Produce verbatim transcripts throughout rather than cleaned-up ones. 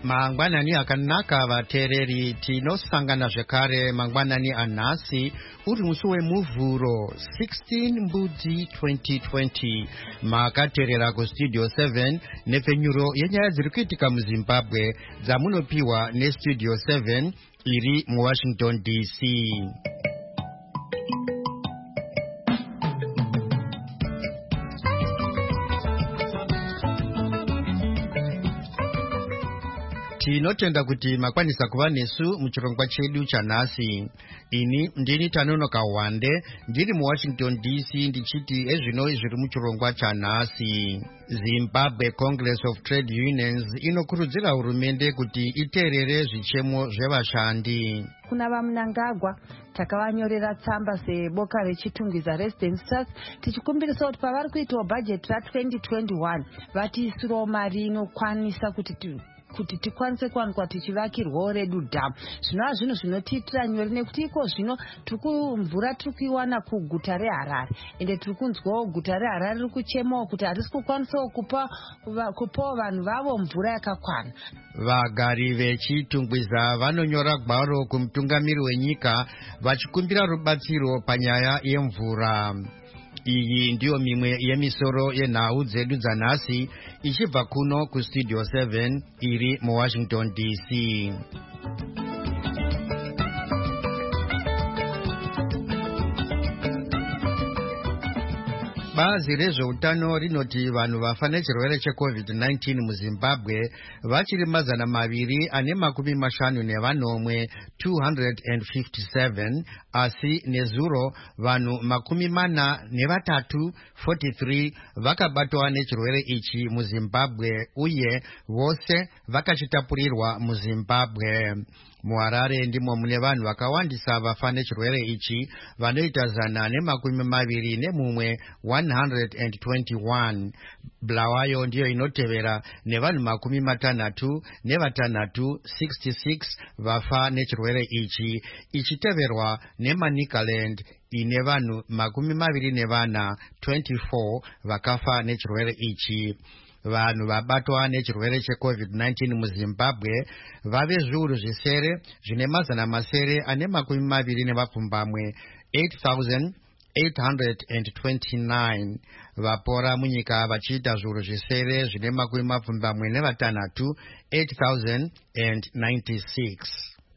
Mangwanani akanaka vatereri tinosangana zvekare mangwanani anhasi uri musi wemuvhuro sixteen mbudzi twenty twenty makateerera kustudio seven nepfenyuro yenyaya dziri kuitika muzimbabwe dzamunopiwa nestudio seven iri muwashington D C. Tinotenda kuti makwanisa kuva nesu muchirongwa chedu chanhasi. Ini ndini Tanonoka Wande ndiri muWashington D C ndichiti ezvino zviri muchirongwa chanhasi. Zimbabwe Congress of Trade Unions inokurudzira hurumende kuti iteerere zvichemo zvevashandi. Kuna vaMnangagwa takavanyorera tsamba seboka rechitungwiza Residence Trust tichikumbirisa kuti pavari kuitawo bhajeti ra twenty twenty-one vatiisirawo mari inokwanisa kuti kuti tikwanise kuwanikwa tichivakirwawo redu dhamu. Zvinova zvinhu zvinotiitira nyore nekuti iko zvino mvura tiri kuiwana kuguta reHarare ende tiri kunzwawo guta reHarare riri kuchemawo kuti harisi kukwanisawo kupawo vanhu vavo mvura yakakwana. Vagari vechitungwiza vanonyora gwaro kumutungamiri wenyika vachikumbira rubatsiro panyaya yemvura. Iyi ndiyo mimwe yemisoro yenhau dzedu dzanhasi ichibva kuno kustudio seven iri muWashington D C. Bazi rezveutano rinoti vanhu vafa nechirwere checovid nineteen muzimbabwe vachiri mazana maviri ane makumi mashanu nevanomwe two hundred fifty-seven asi nezuro vanhu makumi mana nevatatu forty-three vakabatwa nechirwere ichi muzimbabwe uye vose vakachitapurirwa muzimbabwe. MuHarare ndimo mune vanhu vakawandisa vafa nechirwere ichi vanoita zana nemakumi maviri nemumwe one hundred twenty-one. Bulawayo ndiyo inotevera nevanhu makumi matanhatu nevatanhatu sixty-six vafa nechirwere ichi ichiteverwa neManicaland ine vanhu makumi maviri nevana twenty-four vakafa nechirwere ichi. Vanhu vabatwa nechirwere checovid nineteen muzimbabwe vave zviuru zvisere zvine mazana masere ane makumi maviri nevapfumbamwe eight thousand eight hundred twenty-nine. Vapora munyika vachiita zviuru zvisere zvine makumi mapfumbamwe nevatanhatu eight thousand ninety-six.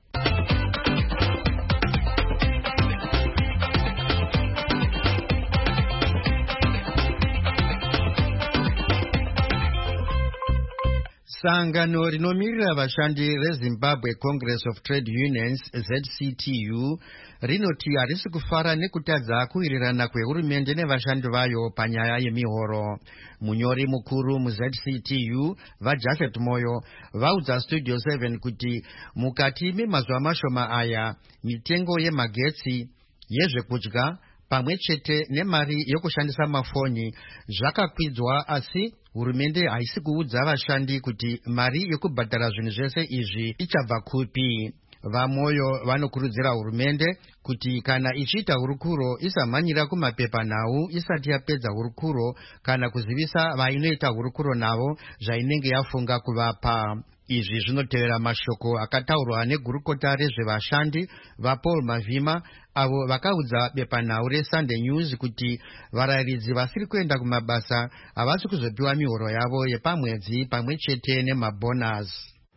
Sangano rinomirira vashandi reZimbabwe Congress of Trade Unions Z C T U rinoti harisi kufara nekutadza kuwirirana kwehurumende nevashandi vayo panyaya yemihoro. Munyori mukuru muZ C T U vaJafet Moyo vaudza Studio seven kuti mukati memazuva mashoma aya mitengo yemagetsi, yezvekudya pamwe chete nemari yokushandisa mafoni zvakakwidzwa asi hurumende haisi kuudza vashandi kuti mari yokubhadhara zvinhu zvese izvi ichabva kupi. VaMoyo vanokurudzira hurumende kuti kana ichiita hurukuro isamhanyira kumapepanhau isati yapedza hurukuro kana kuzivisa vainoita hurukuro navo zvainenge yafunga kuvapa. Izvi zvinotevera mashoko akataurwa negurukota rezvevashandi vaPaul Mavhima avo vakaudza bepanhau reSunday News kuti varayiridzi vasiri kuenda kumabasa havasi kuzopiwa mihoro yavo yepamwedzi pamwe chete nemabonus.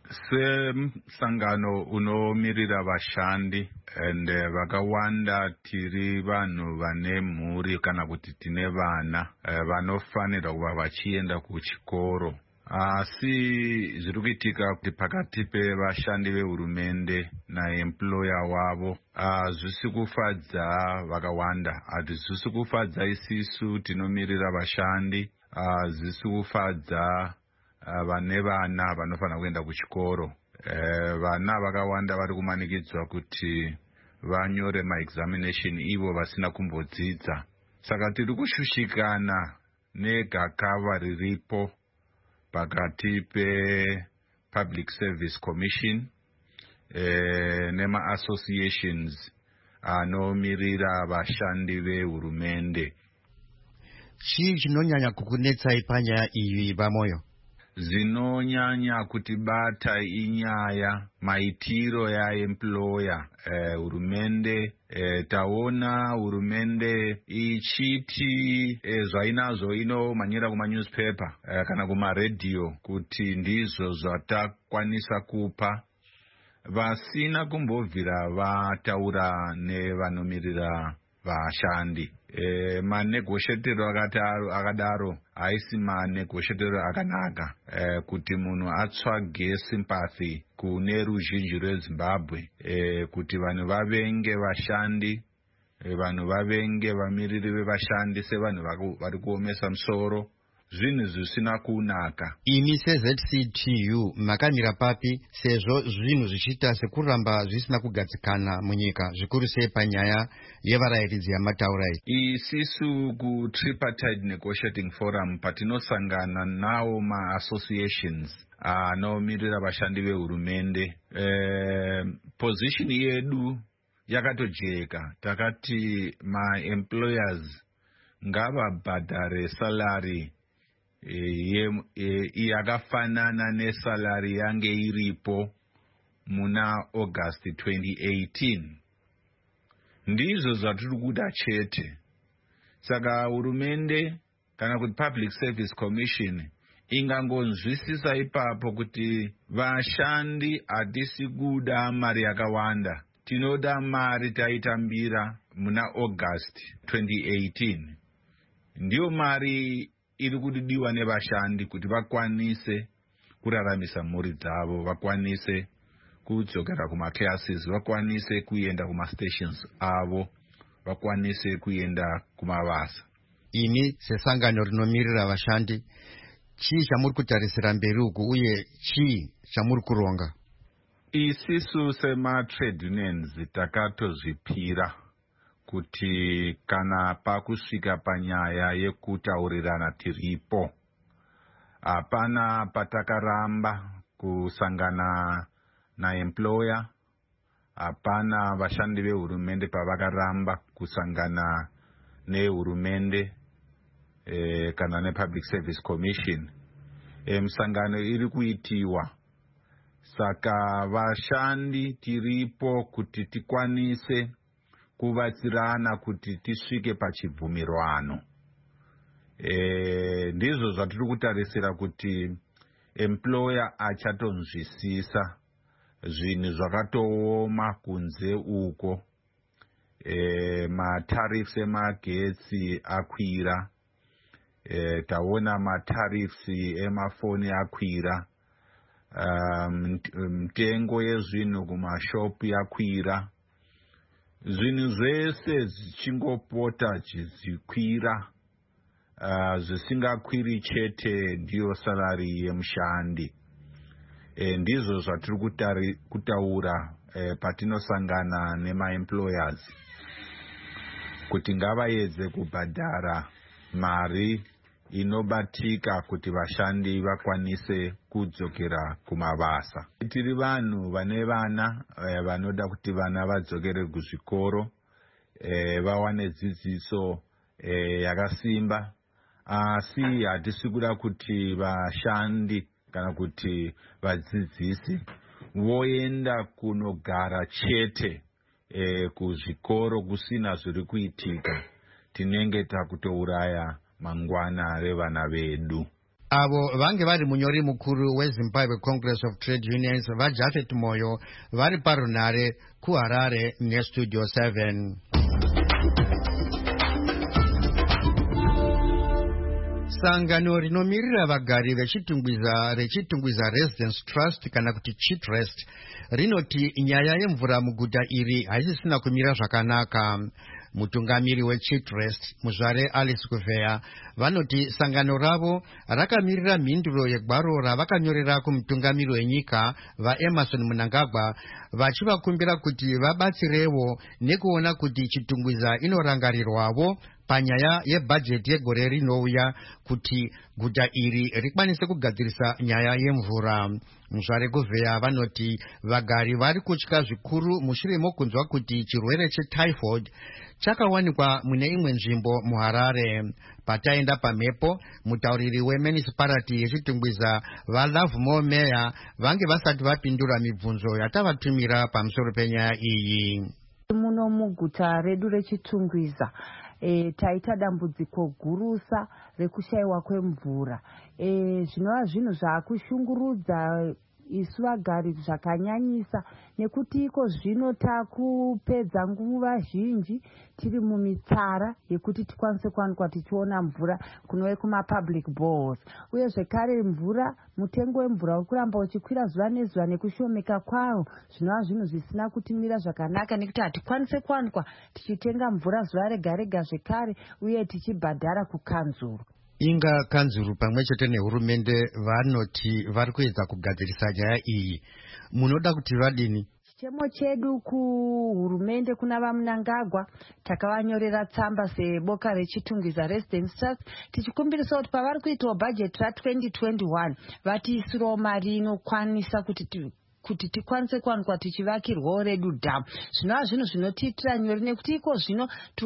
Sesangano unomirira vashandi ende vakawanda tiri vanhu vane mhuri kana kuti tine vana vanofanira kuva vachienda kuchikoro. Asi zviri kuitika kuti pakati pevashandi vehurumende naemployer wavo hazvisi kufadza vakawanda. Hazvisi kufadza isisu tinomirira vashandi, hazvisi kufadza vane vana vanofanira kuenda kuchikoro. Vana vakawanda vari kumanikidzwa kuti vanyore maexamination ivo vasina kumbodzidza. Saka tiri kushushikana negakava riripo pakati pe-Public Service Commission eh, nema-associations anomirira vashandi vehurumende. Chii chinonyanya kukunetsai panyaya iyi VaMoyo? zinonyanya kutibata inyaya maitiro ya employer. Eh, hurumende eh, taona hurumende ichiti eh, zvainazo inomanyira kuma newspaper eh, kana kuma radio kuti ndizvo zvatakwanisa kupa, vasina kumbobvira vataura nevanomirira vashandi. E, manegoshetero akadaro haisi manegoshetero akanaka, e, kuti munhu atsvage sympathy kune ruzhinji rweZimbabwe, e, kuti vanhu vavenge vashandi, e, vanhu vavenge vamiriri vevashandi sevanhu vari kuomesa musoro, zvinhu zvisina kunaka. Imi se-Z C T U makamira papi sezvo zvinhu zvichiita sekuramba zvisina kugadzikana munyika, zvikuru sei panyaya yevarairidzi yamataurai? Isisu ku-Tripartite Negotiating Forum patinosangana nawo ma-associations anomirira vashandi vehurumende, eh, position yedu yakatojeka. Takati ma-employers ngavabhadhare salary yakafanana nesalari yange iripo muna August twenty eighteen. Ndizvo zvatiri kuda chete. Saka hurumende kana kuti Public Service Commission ingangonzwisisa ipapo kuti vashandi hatisi kuda mari yakawanda, tinoda mari taitambira muna August twenty eighteen. Ndiyo mari iri kudiwa nevashandi kuti vakwanise kuraramisa mhuri dzavo, vakwanise kudzokera kuma classes, vakwanise kuenda kuma stations avo, vakwanise kuenda kumabasa. Imi sesangano rinomirira vashandi, chii chamuri kutarisira mberi uku uye chii chamuri kuronga? Isisu sema trade unions takatozvipira kuti kana pakusvika panyaya yekutaurirana tiripo. Hapana patakaramba kusangana na employer, hapana vashandi vehurumende pavakaramba kusangana nehurumende eh, kana ne Public Service Commission. Eh, msangano iri kuitiwa. Saka vashandi tiripo kuti tikwanise kuvatsirana kuti tisvike pachibvumirwano. E, ndizvo zvatiri kutarisira kuti employer achatonzwisisa zvinhu zvakatooma kunze uko. E, matariffs emagetsi akwira, e, taona matariffs emafoni akwira, um, mtengo yezvinhu kumashopu yakwira. Zvinhu zvese zvichingopota zvichikwira, uh, zvisingakwiri chete ndiyo salari yemushandi. E, ndizvo zvatiri kutaura e, patinosangana nema-employers kuti ngavaedze kubhadhara mari inobatika kuti vashandi vakwanise kudzokera kumabasa. Tiri vanhu vane vana e, vanoda kuti vana vadzokere kuzvikoro, e, vawane dzidziso e, yakasimba, asi hatisi kuda kuti vashandi kana kuti vadzidzisi voenda kunogara chete e, kuzvikoro kusina zviri kuitika. Tinenge takutouraya mangwana revana vedu. Avo vange vari munyori mukuru weZimbabwe Congress of Trade Unions vaJafet Moyo vari parunare kuHarare neStudio seven. Sangano rinomirira vagari vechitungwiza rechitungwiza Residence Trust kana kuti Chitrust rinoti nyaya yemvura muguta iri haisisina kumira zvakanaka. Mutungamiri weChitrust Muzvare Alice Kuvea vanoti sangano ravo rakamirira mhinduro yegwaro ravakanyorera kumutungamiri wenyika vaEmerson Mnangagwa vachivakumbira kuti vabatsirewo nekuona kuti chitungwiza inorangarirwavo panyaya yebhajeti yegore rinouya kuti guta iri rikwanise kugadzirisa nyaya yemvura. Muzvare Govea vanoti vagari vari kutya zvikuru mushure mokunzwa kuti chirwere chetyphoid chakawanikwa mune imwe nzvimbo muHarare. Pataenda pamhepo, mutauriri wemunicipality yechitungwiza vaLovemore Meya vange vasati vapindura mibvunzo yatavatumira pamusoro penyaya iyi. Muno muguta redu rechitungwiza e, taita dambudziko gurusa rekushayiwa kwemvura. E, zvinova zvinhu zvaakushungurudza isu vagari zvakanyanyisa, nekuti iko zvino takupedza nguva zhinji tiri mumitsara yekuti tikwanise kuwanikwa tichiona mvura kunove kuma-public boreholes. Uye zvekare mvura, mutengo wemvura uri kuramba uchikwira zuva nezuva nekushomeka kwawo, zvinova zvinhu zvisina kutimira zvakanaka, nekuti hatikwanise kuwanikwa tichitenga mvura zuva rega rega zvekare, uye tichibhadhara kukanzuru. Inga kanzuru pamwe chete nehurumende vanoti vari kuedza kugadzirisa nyaya iyi. Munoda kuti vadini? Chichemo chedu kuhurumende kuna vaMnangagwa takavanyorera tsamba seboka rechitungwiza Residence Trust tichikumbirisa kuti pavari kuitawo bhajeti ratwenty twenty-one vatiisirawo mari inokwanisa kuti kuti tikwanise kuwanikwa tichivakirwawo redu dhamu. Zvinova zvinhu zvinotiitira nyore, nekuti iko zvino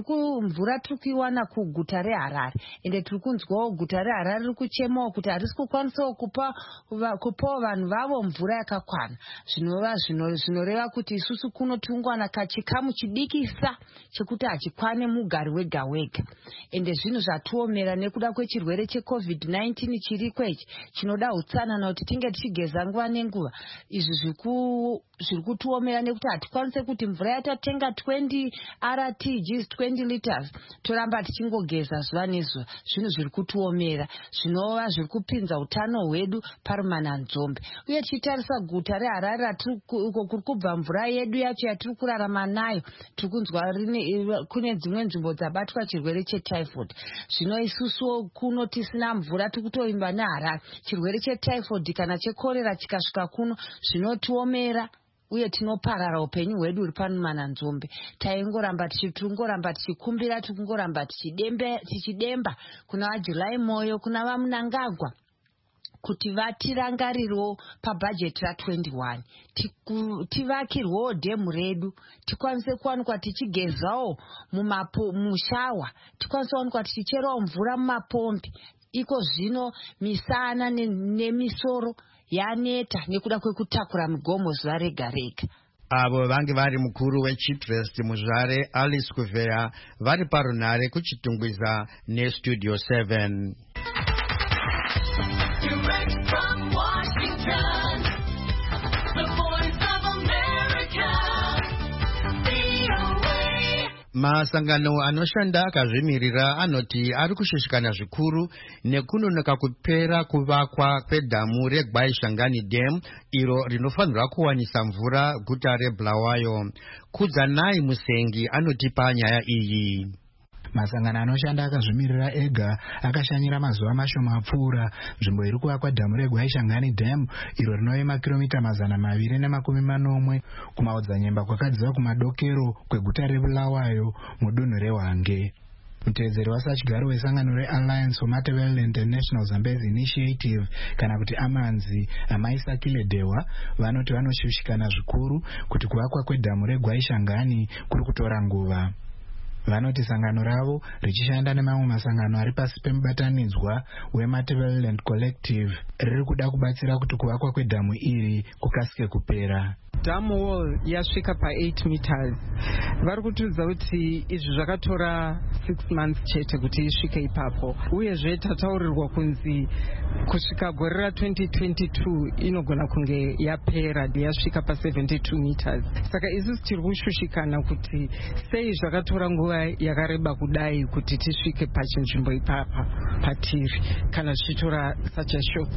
mvura tiri kuiwana kuguta reHarare, ende tiri kunzwawo guta reHarare riri kuchemawo kuti harisi kukwanisawo kupa kupawo vanhu vavo mvura yakakwana. Zvinova zvinoreva kuti isusu kuno tiungowana kachikamu chidikisa chekuti hachikwane mugari wega wega, ende zvinhu zvatiomera nekuda kwechirwere checovid nineteen chiri kwechi chinoda utsanana kuti tinge tichigeza nguva nenguva. Izvi zviri kutiomera nekuti hatikwanise kuti mvura yatatenga twenty R T Gs twenty liters toramba tichingogeza zuva nezuva. Zvinhu zviri kutiomera, zvinova zviri kupinza utano hwedu parumananzombe. Uye tichitarisa guta reHarare uko kuri kubva mvura yedu yacho yatiri kurarama nayo, tiri kunzwa kune dzimwe nzvimbo dzabatwa chirwere chetyphoid. Zvino isusu kuno tisina mvura, tiri kutovimba neHarare. Chirwere chetyphoid kana chekorera chikasvika kuno zvinotiomera, uye tinoparara upenyu hwedu huri parumananzombe. Taingoramba tichingoramba tichikumbira, tikungoramba tichidemba kuna vaJuly Moyo, kuna vaMnangagwa kuti vatirangarirewo pabhajeti ra21 tivakirwewo dhemu redu, tikwanise kuwanikwa tichigezawo mushawa, tikwanise kuwanikwa tichicherawo mvura mumapombi. Iko zvino misana nemisoro yaneta nekuda kwekutakura migomo zuva rega rega. Avo vange vari mukuru weChitrust muzvare Alice Govea vari parunare kuchitungwiza neStudio seven. Direct from Washington, the voice of America, V O A. Masangano anoshanda akazvimirira anoti ari kushushikana zvikuru nekunonoka kupera kuvakwa kwedhamu reGwaishangani Dam iro rinofanirwa kuwanisa mvura guta reBulawayo. Kudzanai Musengi anotipa nyaya iyi. Masangano anoshanda akazvimirira ega akashanyira mazuva mashoma apfuura nzvimbo iri kuvakwa dhamu reGwaishangani Dam iro rinove makiromita mazana maviri nemakumi manomwe kumaodzanyemba kwakadziva kumadokero kweguta reBulawayo mudunhu reHwange. Mutevedzeri wasachigaro wesangano reAlliance for Matabeleland National Zambezi Initiative kana kuti Amanzi Amaisakile Dewa vanoti vanoshushikana zvikuru kuti kuvakwa kwedhamu reGwaishangani kuri kutora nguva. Vanoti sangano ravo richishanda nemamwe masangano ari pasi pemubatanidzwa weMatabeleland Collective riri kuda kubatsira kuti kuvakwa kwedhamu iri kukasike kupera. Dam wall yasvika pa eight meters. Vari kutiudza kuti izvi zvakatora six months chete kuti isvike ipapo. Uyezve tataurirwa kunzi kusvika gore ra twenty twenty-two inogona kunge yapera yasvika pa seventy-two meters. Saka isusu tiri kushushikana kuti sei zvakatora nguva yakareba kudai kuti tisvike pachinzvimbo ipapa patiri kana zvichitora such a short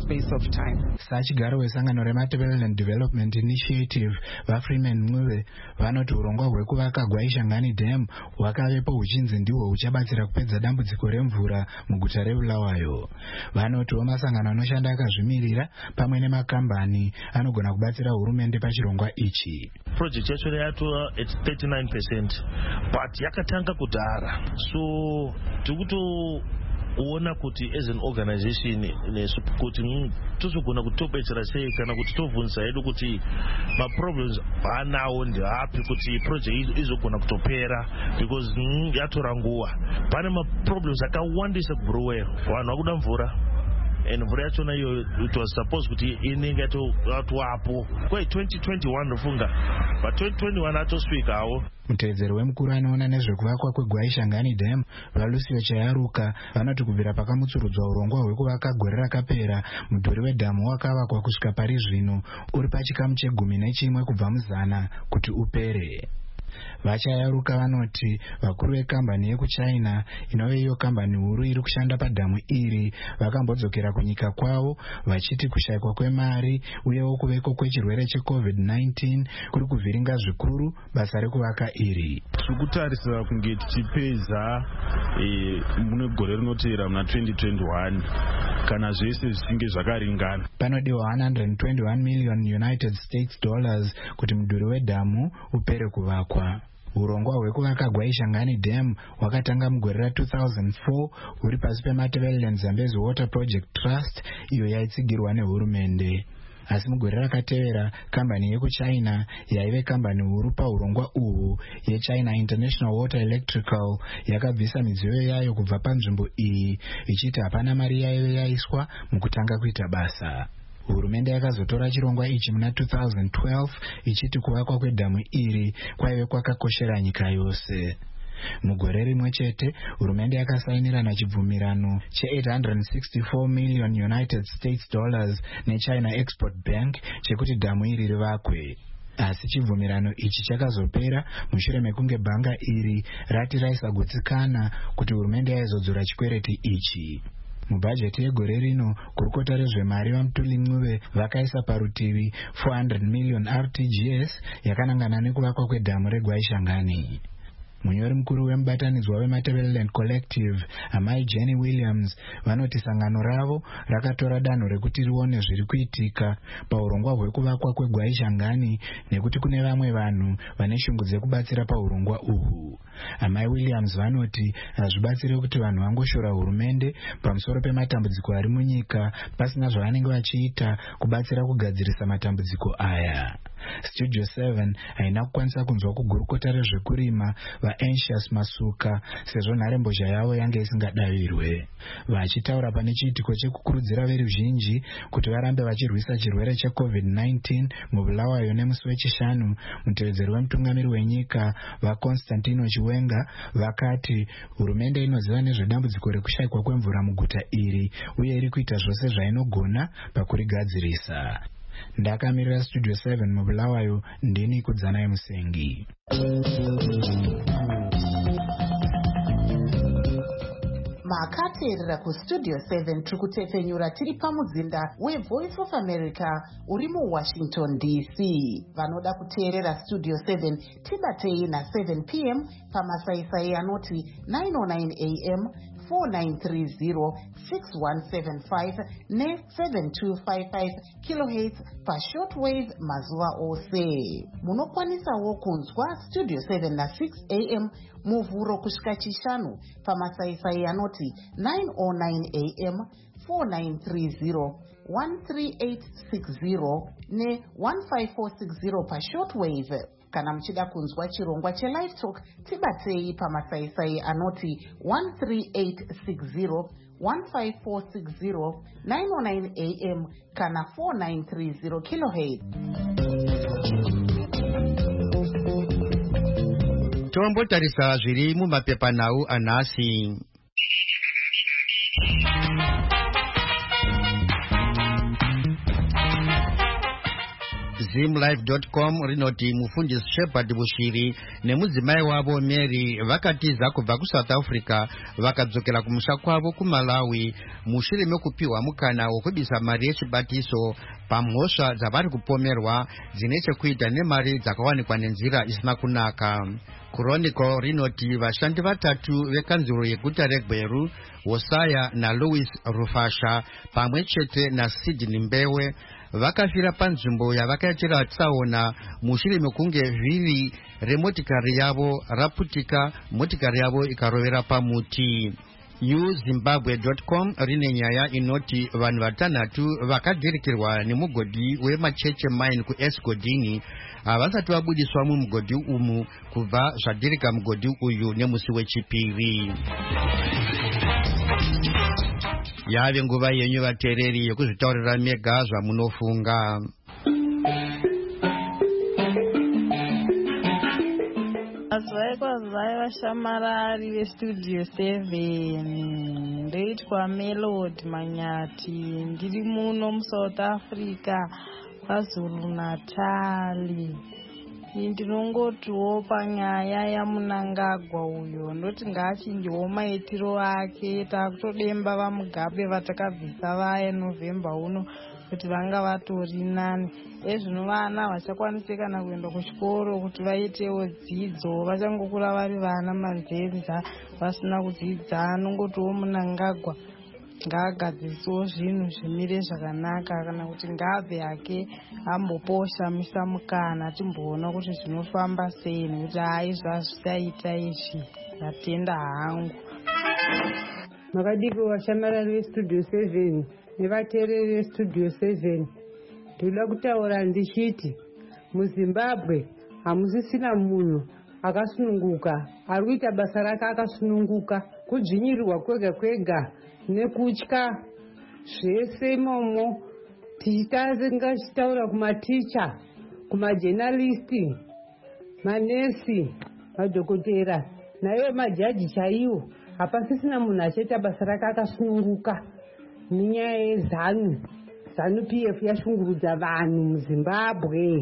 space of time. Sachigaro wesangano reMatabeleland Development Initiative vaFreeman Mwiwe vanoti urongwa hwekuvaka Gwaishangani Dam hwakavepo huchinzi ndihwo huchabatsira kupedza dambudziko remvura muguta reBulawayo. Vanotiwo masangano anoshanda akazvimirira pamwe nemakambani anogona kubatsira hurumende pachirongwa ichi. Project yacho yato at thirty-nine percent but yakatanga kudhara, so tikuto uona kuti as an organization nesu kuti tozogona kutobetsera sei kana kuti tovhunza hedu kuti ma problems vanawo ndeapi kuti project izogona kutopera, because yatora nguva. Pane ma problems akawandisa kuBulawayo, vanhu vakuda mvura and mvura yachona iyo it was supposed kuti inenge yatowapo kwai twenty twenty-one ndofunga, but twenty twenty-one atosvikawo. Mutevedzeri wemukuru anoona nezvekuvakwa kweGwaishangani Dam vaLucio Chayaruka vanoti kubvira pakamutsurudzwa urongwa hwekuvaka gore rakapera, mudhuri wedhamu wakavakwa kusvika pari zvino uri pachikamu chegumi nechimwe kubva muzana kuti upere. Vachayaruka vanoti vakuru vekambani yekuChina inove iyo kambani huru iri kushanda padhamu iri vakambodzokera kunyika kwavo vachiti kushayikwa kwemari uyewo kuveko kwechirwere checovid nineteen kuri kuvhiringa zvikuru basa rekuvaka iri. Tikutarisira kunge tichipedza mune gore rinotevera muna twenty twenty-one kana zvese zvichinge zvakaringana. Panodiwa one hundred twenty-one million United States dollars kuti mudhuri wedhamu upere kuvakwa. Urongwa hwekuvaka Gwaishangani Dam hwakatanga mugore ra two thousand four huri pasi peMatabeleland Zambezi Water Project Trust iyo yaitsigirwa nehurumende. Asi mugore rakatevera kambani yekuChina yaive kambani huru paurongwa uhu yeChina International Water Electrical yakabvisa midziyo yayo kubva panzvimbo iyi ichiti hapana mari yaive yaiswa mukutanga kuita basa. Hurumende yakazotora chirongwa ichi muna two thousand twelve ichiti kuvakwa kwedhamu iri kwaive kwakakoshera nyika yose. Mugore rimwe chete hurumende yakasainirana chibvumirano che eight hundred sixty-four million United States dollars neChina Export Bank chekuti dhamu iri rivakwe. Asi chibvumirano ichi chakazopera mushure mekunge bhanga iri rati raisagutsikana kuti hurumende yaizodzora chikwereti ichi. Mubhajeti yegore rino kurukota rezvemari vaMutuli Mwiwe vakaisa parutivi four hundred million R T G S yakanangana nekuvakwa kwedhamu reGwaishangani. Munyori mukuru wemubatanidzwa weMatabeleland Collective amai Jenny Williams vanoti sangano ravo rakatora danho rekuti rione zviri kuitika paurongwa hwekuvakwa kweGwaishangani nekuti kune vamwe vanhu vane shungu dzekubatsira paurongwa uhu. Amai Williams vanoti hazvibatsire kuti vanhu vangoshora hurumende pamusoro pematambudziko ari munyika pasina zvavanenge vachiita kubatsira kugadzirisa matambudziko aya. Studio seven haina kukwanisa kunzwa kugurukota rezvekurima vaAncious Masuka sezvo nharembozha yavo yange isingadavirwe. Vachitaura pane chiitiko chekukurudzira veruzhinji kuti varambe vachirwisa chirwere checovid nineteen muBulawayo nemusi wechishanu, mutevedzeri wemutungamiri wenyika vaConstantino Chiwenga vakati hurumende inoziva nezvedambudziko rekushayikwa kwemvura muguta iri uye iri kuita zvose zvainogona pakurigadzirisa. Ndakamirira Studio seven muBulawayo ndini Kudzanai Musengi. Makateerera kuStudio seven tiri kutefenyura tiri pamuzinda weVoice of America uri muWashington D C. Vanoda kuteerera Studio seven tibatei na seven p m pamasaisai anoti nine oh nine a m four nine three zero six one seven five ne seven two five five kilohertz pashortwave mazuva ose. Munokwanisawo kunzwa Studio seven na six a m muvhuro kusvika chishanu pamasaisai anoti nine oh nine a m four nine three zero one three eight six zero ne one five four six zero pashortwave. Kana muchida kunzwa chirongwa cheLive Talk tibatei pamasaisai anoti one three eight six zero one five four six zero nine oh nine a m kana four nine three zero kilohertz. Tombotarisa zviri mumapepanhau anhasi. zimlife dot com rinoti mufundisi Shepard Bushiri nemudzimai wavo Mary vakatiza kubva kuSouth Africa vakadzokera kumusha kwavo kuMalawi mushure mekupiwa mukana wokubisa mari yechibatiso pamhosva dzavari kupomerwa dzine chekuita nemari dzakawanikwa nenzira isina kunaka. Chronicle rinoti vashandi vatatu vekanzuro yeguta reGweru, Hosaya naLouis Rufasha pamwe chete naSydney Mbewe vakafira panzvimbo yavakaitira tsaona mushure mekunge vhiri remotikari yavo raputika, motikari yavo ikarovera pamuti. u zimbabwe dot com rine nyaya inoti vanhu vatanhatu vakadhirikirwa nemugodhi wemacheche mine kuEsgodini havasati vabudiswa mumugodhi umu kubva zvadhirika mugodhi uyu nemusi wechipiri. Yave nguva yenyu vateereri yekuzvitaurira mega zvamunofunga. Azwai kwazwai vashamarari vestudio seven, ndoitwa Melody Manyati, ndiri muno muSouth Africa kwaZulu Natali. Ndinongotiwo panyaya yaMunangagwa uyo ndoti ngaachinjewo maitiro ake. Takutodemba vaMugabe vatakabvisa vaya November uno kuti vanga vatori nani. Ezvino vana vachakwanise kana kuenda kuchikoro kuti vaitewo dzidzo, vachangokura vari vana manzenza vasina kudzidza. Anongotiwo Munangagwa ngaagadzisewo zvinhu zvimire zvakanaka, kana kuti ngaabve yake amboposhamisa mukana timboona kuti zvinofamba sei, nekuti hai zvazvisaita izvi ndatenda hangu. Makadiko vashamarari vestudio seven nevateereri vestudio seven, ndoda kutaura ndichiti muZimbabwe hamusisina munhu akasununguka ari kuita basa rake akasununguka. Kudzvinyirirwa kwega kwega nekutya zvese imomo, tichitanga tichitaura kumaticha, kumajenalisti, manesi, madhokotera naivo majaji chaiwo, hapasisina munhu achaita basa rake akasununguka. Nenyaya yeZanu, Zanu P F yashungurudza vanhu muZimbabwe.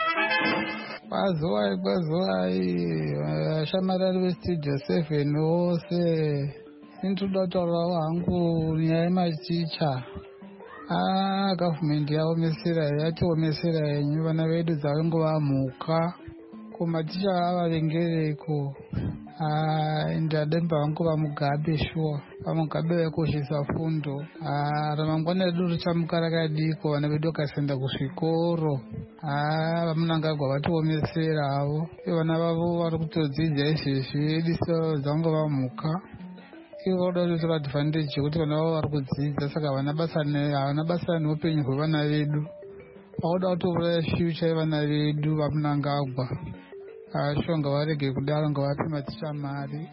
Kwazwai kwazwai vashamarari vestudio seven vose, ndinoda kutaurawo hangu nyaya yematicha. Ah, gavhumendi yaomesera, yatiomesera yenyu, vana vedu dzavangova mhuka. Kumaticha avavengereko. Ah, ndademba vangu vaMugabe shuwa, vaMugabe vaikoshesa fundo. Ah, ramangwana redu richamuka rakadiko, vana vedu vakasaenda kuzvikoro. Ah, vaMunangagwa vatiomeserawo, vana vavo vari kutodzidza izvezvi, ediso dzangova mhuka. Ivo vada kutora advantage yekuti vana vavo vari kudzidza, saka havana basa neupenyu hwevana vedu. Vauda kutouraya future yevana vedu vaMunangagwa. Asho ngavarege kudaro, ngavape maticha mari.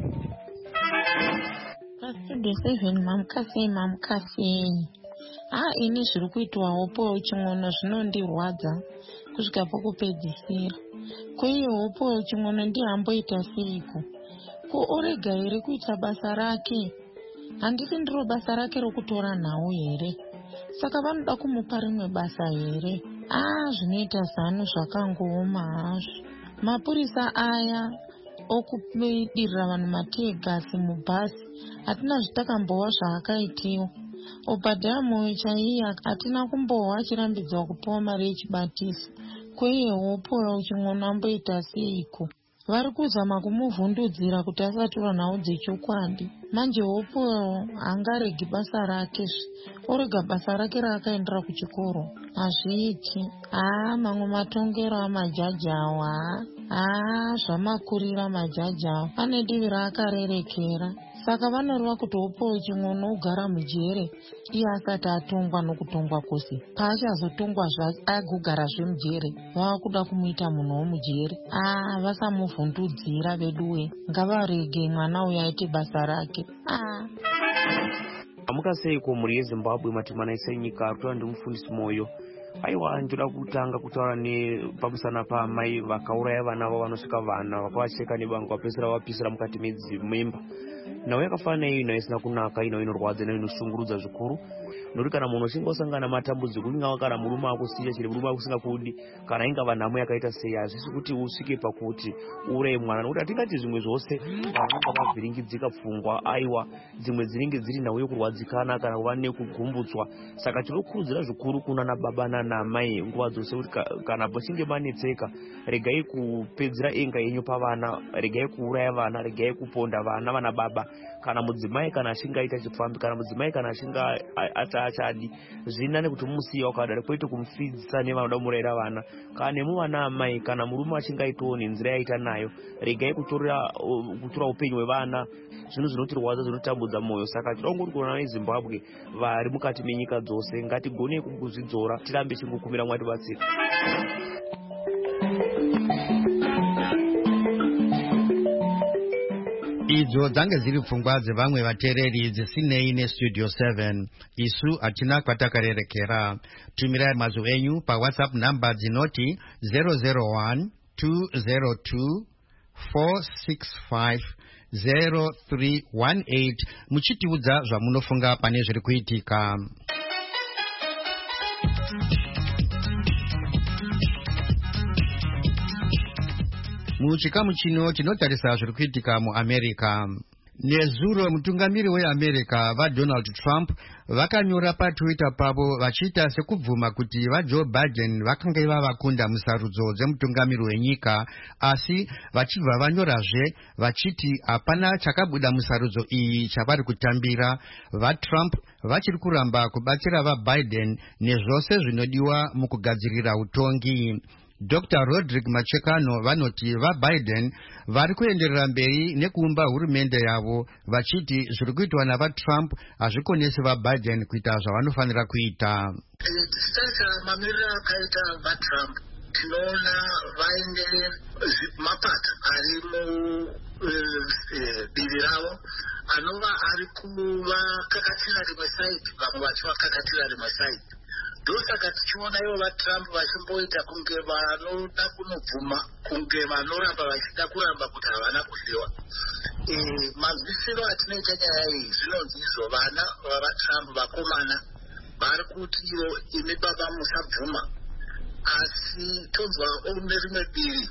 Pastudio seven mamukasei mamukasei. Ah, ini zviri kuitwawo po ching'ono zvinondirwadza kusvika pakupedzisira. Kweiye hopo ching'ono ndihamboita seiko. Ko orega here kuita basa rake? Handiti ndiro basa rake rokutora nhau here? Saka vanoda kumupa rimwe basa here? Ah, zvinoita Zanu zvakangooma hazvo. Mapurisa aya okudirira vanhu mategasi mubhasi hatina zvitakambowa zvaakaitiwa. Obhadhaya moyo chaiye hatina kumbowa achirambidzwa kupiwa mari yechibatiso. Kweiye hopo ching'ono amboita seiko? Vari kuzama kumuvhundudzira kuti asatora nhau dzechokwadi. Manje hopo hangaregi basa rake, orega basa rake raakaendera kuchikoro hazviiti. Ah, mamwe matongero amajaji awa. Ah, zvamakurira majaji awa, ane divi raakarerekera. Saka vanoreva kuti hopo ching'ono ugara mujere iye asati atongwa nokutongwa kwose. Paachazotongwa agogarazve mujere, vava kuda kumuita munhu womujere. Ah, vasamuvhundudzira veduwe, ngavarege mwana uyo aite basa rake. Ah. Amukaseiko muri yeZimbabwe mati manaisa nyika ari kutora ndimufundisi moyo. aiwa ndoda kutanga kutaura nepamusana pamai vakauraya vana vavo vanosvika vana vakavacheka nebango vapedzisira vapisira mukati medzimba. Nawo yakafanana iyo nayo isina kunaka, inayo inorwadza, inayo inoshungurudza zvikuru. Nokuti kana munhu uchinge wasangana matambudziko, kunyange kana murume akusiya chiri murume akusingakudi, kana ingava nhamo yakaita sei, hazvisi kuti usvike pakuti uraye mwana. Nokuti hatingati zvimwe zvose vanenge vavhiringidzika pfungwa, aiwa dzimwe dzinenge dziri nhau yokurwadzikana kana kuva nekugumbutswa. Saka tinokurudzira zvikuru kunana baba nanamai nguva dzose kuti kana pachinge manetseka, regai kupedzera enga yenyu pavana, regai kuuraya vana, regai kuponda vana vana baba. Kana mudzimai kana achinge aita chipfambi, kana mudzimai kana achinge ata achadi, zvinane kuti mumusiya wakadaro, kwete kumufiridzisa nevanoda kumurayira vana. Kana nemuvana amai, kana murume achinge aitawo nenzira yaita nayo, regai kutora kutora upenyu hwevana. Zvinhu zvinotirwadza, zvinotambudza mwoyo. Saka tinongoti kuona veZimbabwe vari mukati menyika dzose, ngatigone kuzvidzora, tirambe chingokumira Mwari batsira. Idzo dzange dziri pfungwa dzevamwe vateereri dzisinei nestudio seven. Isu hatina kwatakarerekera. Tumirai mazwi enyu paWhatsApp namba dzinoti zero zero one two zero two four six five zero three one eight muchitiudza zvamunofunga pane zviri kuitika. Muchikamu chino chinotarisa zviri kuitika muAmerica. Nezuro mutungamiri weAmerica vaDonald Trump vakanyora paTwitter pavo vachiita sekubvuma kuti vaJoe Biden vakanga vavakunda musarudzo dzemutungamiri wenyika, asi vachibva vanyorazve vachiti hapana chakabuda musarudzo iyi chavari kutambira. VaTrump vachiri kuramba kubatsira vaBiden nezvose zvinodiwa mukugadzirira utongi. Doctor Roderick Machekano vanoti vaBiden vari kuenderera mberi nekuumba hurumende yavo, vachiti zviri kuitwa navaTrump hazvikonesi vaBiden kuita zvavanofanira kuita. Tichitarisa mamiriro akaita vaTrump, tinoona vaine mapato ari mudivi ravo anova ari kuvakakatira rimwe saidi, vamwe vachivakakatira rimwe saidi. Ndosaka tichiona ivo vaTrump vachimboita kunge vanoda kunobvuma, kunge vanoramba vachida kuramba kuti havana kudliwa. Mazwisiro atinoita nyaya iyi zvinonzi izvo vana vavaTrump vakomana vari kuti ivo imi baba musabvuma. Asi tonzwa nerimwe diri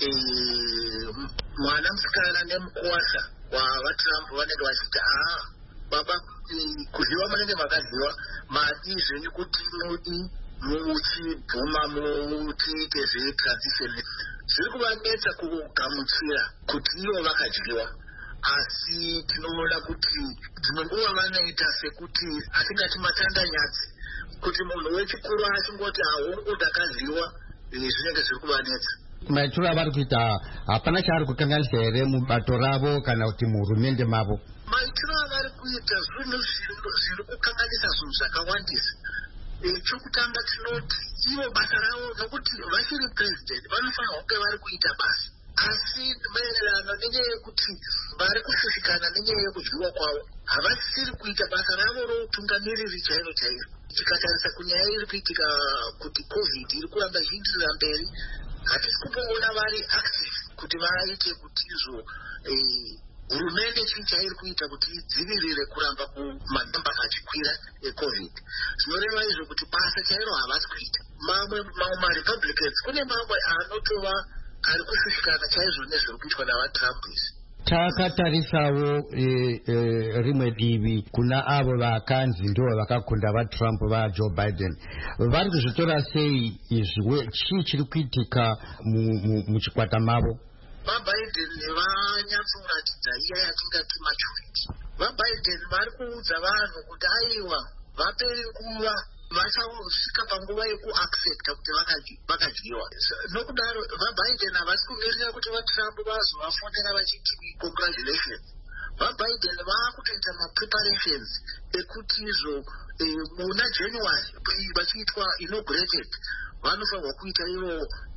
mwana musikana nemukuwasha wavaTrump vanenge vachiti haa baba kudliwa munenge makadliwa, madi zvenyu kuti mudi muchibvuma mutiite zvetransition. Zviri kuvanetsa kugamuchira kuti ivo vakadyiwa, asi tinoona kuti dzimwe nguva vanoita sekuti atingati matandanyadzi, kuti munhu wechikuru achingoti haungu ndakadliwa, zvinenge zviri kuvanetsa. Maitiro avari kuita hapana chaari kukanganisa here mubato ravo kana kuti muhurumende mavo? Maitiro avari kuita zvinhu zviri kukanganisa zvinhu zvakawandisa. Chokutanga tinoti ivo basa ravo, nokuti vachiri president vanofanira kunge vari kuita basa, asi maererano nenyaya yekuti vari kushushikana nenyaya yekudyiwa kwavo, havasiri kuita basa ravo routungamiriri chairo chairo. Tikatarisa kunyaya iri kuitika kuti covid iri kuramba ichienderera mberi, hatisi kumboona vari active kuti vaite kuti izvo hurumende chii chairi kuita kuti idzivirire kuramba kumanamba achikwira ecovid. Zvinoreva izvo kuti basa chairo havasi kuita. Mamwe mamwe maRepublicans kune mamwe anotova ari kushushikana chaizvo nezviri kuitwa navaTrump izvi. Takatarisawo e, e, rimwe divi kuna avo vakanzi ndo vakakunda vaTrump vaJoe Biden. Vari kuzvitora sei izvi? Chii chiri kuitika muchikwata mavo? VaBiden vanyatsoratidza iya yatingati maturity. VaBiden vari kuudza vanhu kuti aiwa vaperi nguva vachasvika panguva yekuaccepta kuti vakadyiwa. Nokudaro vaBiden havasi kumirira kuti vaTrump vazovafondera vachiti congratulations. VaBiden vaakutoita mapreparations ekuti izvo muna January vachiitwa inaugurated vanofanirwa kuita ivo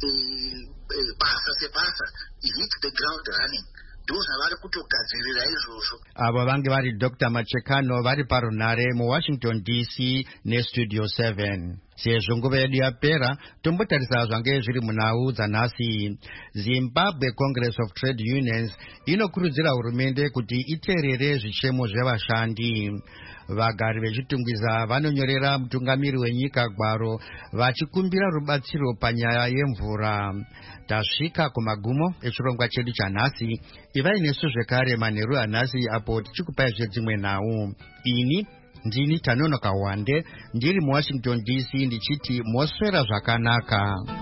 basa sebasa, hit the ground running. Ndozvavari kutogadzirira izvozvo. Avo vange vari Doctor Machekano vari parunare muWashington D C neStudio seven. sezvo nguva yedu yapera tombotarisa zvange zviri munhau dzanhasi. Zimbabwe Congress of Trade Unions inokurudzira hurumende kuti iteerere zvichemo zvevashandi. Vagari vechitungwiza vanonyorera mutungamiri wenyika gwaro vachikumbira rubatsiro panyaya yemvura. Tasvika kumagumo echirongwa chedu chanhasi. Ivai nesu zvekare manheru anhasi apo tichikupai zvedzimwe nhau. Ini ndini Tanonoka Wande ndiri muWashington D C ndichiti moswera zvakanaka.